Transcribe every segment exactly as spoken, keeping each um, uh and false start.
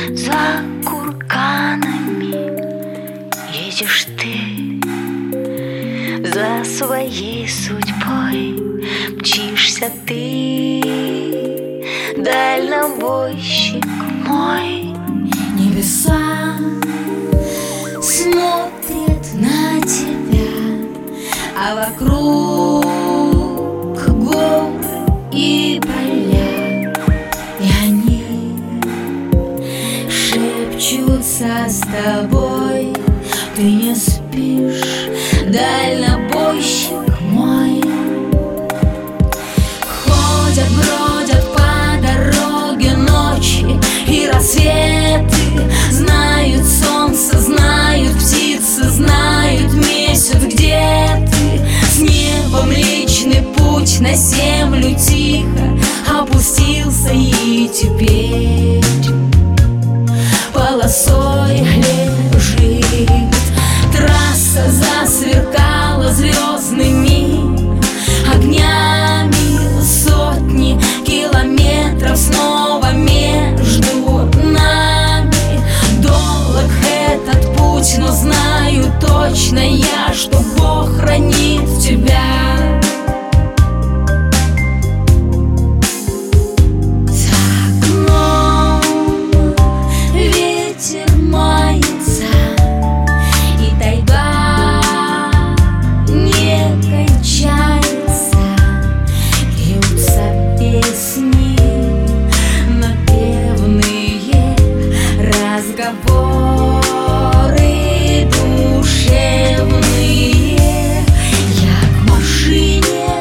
За курганами едешь ты, за своей судьбой мчишься ты, дальнобойщик мой. Небеса смотрят на тебя, а вокруг горы и поля, и они шепчутся с тобой. Ты не спишь, дальнобойщик мой. Ходят, бродят по дороге ночи и рассветы, знают солнце, знают птицы, знают месяц, где ты. С неба Млечный Путь на землю тихо опустился, и теперь полосой лежит. Трасса засверкала звездными огнями, сотни километров снова между нами. Долг этот путь, но знаю точно я, что Бог хранит тебя. Разговоры душевные, я к машине,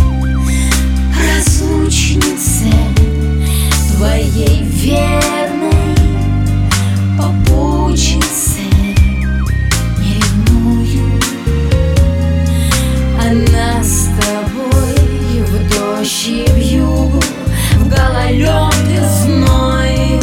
разлучнице твоей верной попутчице. Не ревную, она с тобой в дождь и вьюгу, в гололед и зной.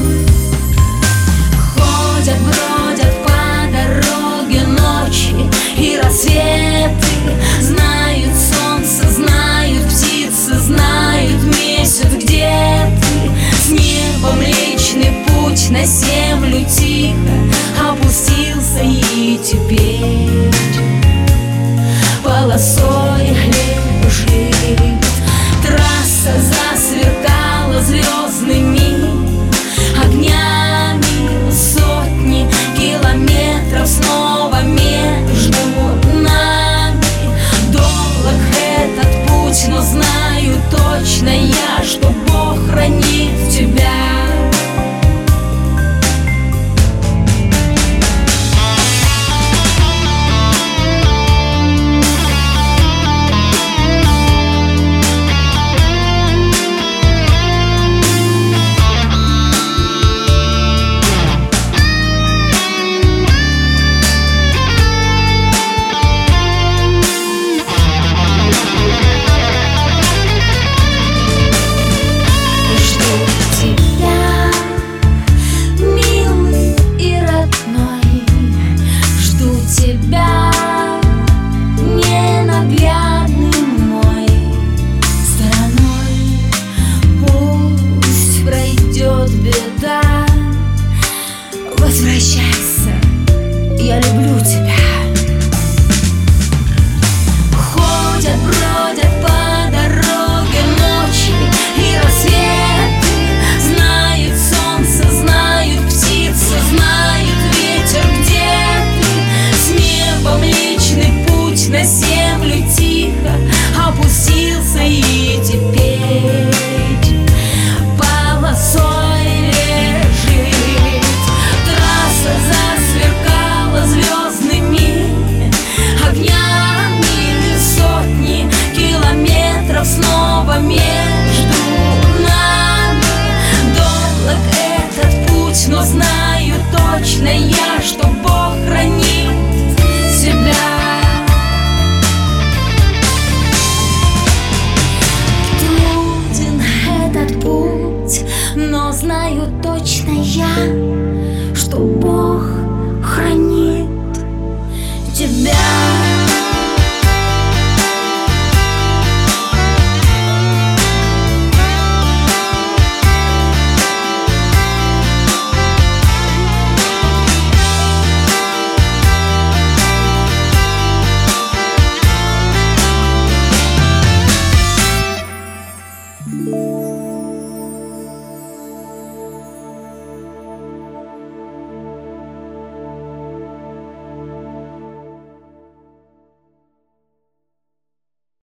Бродят по дороге ночи и рассветы, знают солнце, знают птицы, знают месяц, где ты. С неба Млечный Путь на землю тихо опустился, и теперь полосой лежит. Трасса засверкала звездными огнями, сотни километров снова между нами. Долг этот путь, но знаю точно я, что Бог хранит тебя. Возвращайся, я люблю тебя. Ходят, бродят по дороге ночи и рассветы, знают солнце, знают птицы, знают ветер, где ты. С неба Млечный Путь на землю тихо опустился, и теперь полосой лежит. Засверкала звездными огнями, сотни километров снова между нами. Долг этот путь, но знаю точно я, что Бог хранит тебя. Труден этот путь, но знаю точно я, что Бог